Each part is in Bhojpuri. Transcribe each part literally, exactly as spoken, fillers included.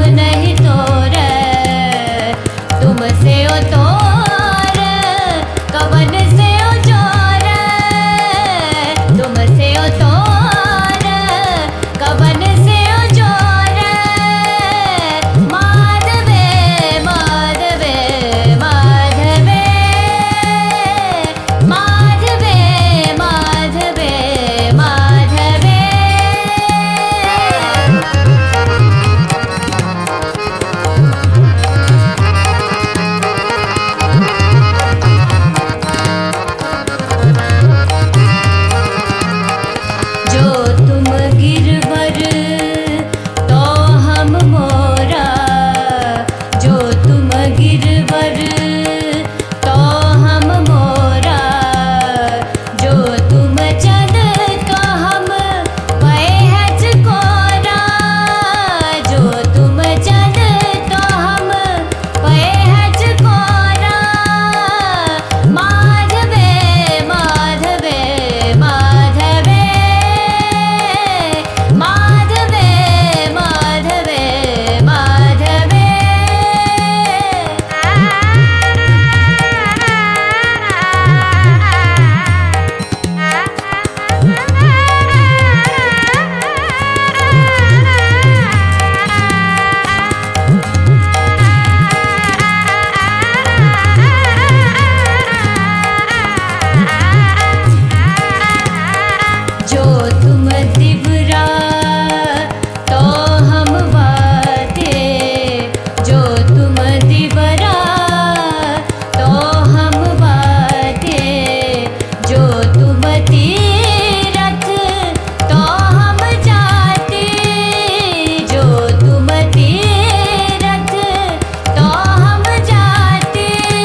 नहीं तोरे, तुमसे ओ तोर कवन से ओ जोर, तुमसे ओ तोर कवन से ओ जोर। माधवे माधवे माधवे माधवे माधवे माधवे। जो तुम गिरवर तो हम मोरा, जो तुम गिरवर तो हम मोरा, जो तुम चंद तो हम पए है चकोरा, जो तुम चंद तो हम पए है चकोरा। माधवे माधवे माधवे माधवे माधवे माधवे। जो तुम दिवरा तो हम वाते, जो तुम दिवरा तो हम वाते, जो तुम तीरथ तो हम जाते, जो तुम तीरथ तो हम जाते।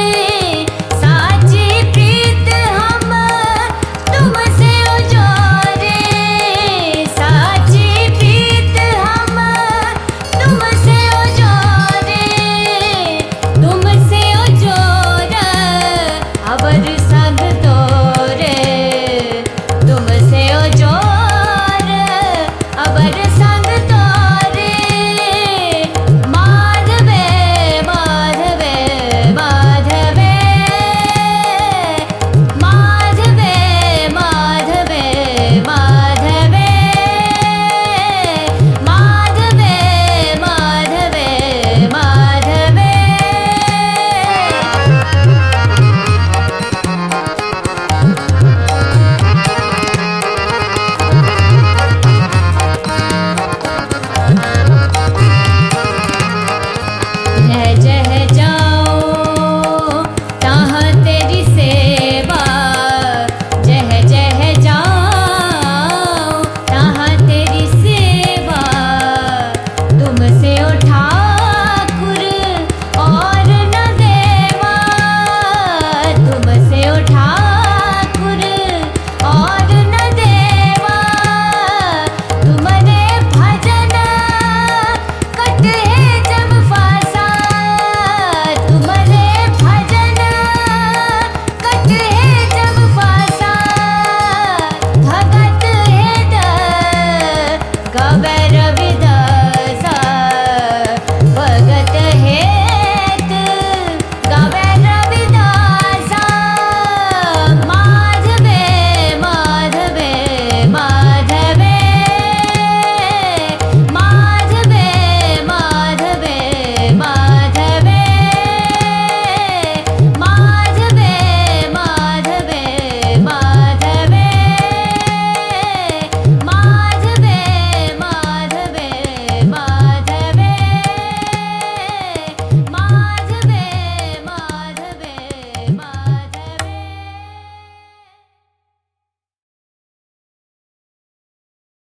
साची प्रीत हम तुमसे ओ जोरे, साची प्रीत हम तुमसे ओ जोरे, तुमसे ओ जोर अवर संग तोरे, तुमसे ओ जोर अवर संग तोरे। माधवे माधवे माधवे माधवे माधवे माधवे माधवे माधवे माधवे। रह जह जाओ ताहाँ तेरी सेवा, जह जह जाओ ताहाँ तेरी सेवा। तुमसे उठा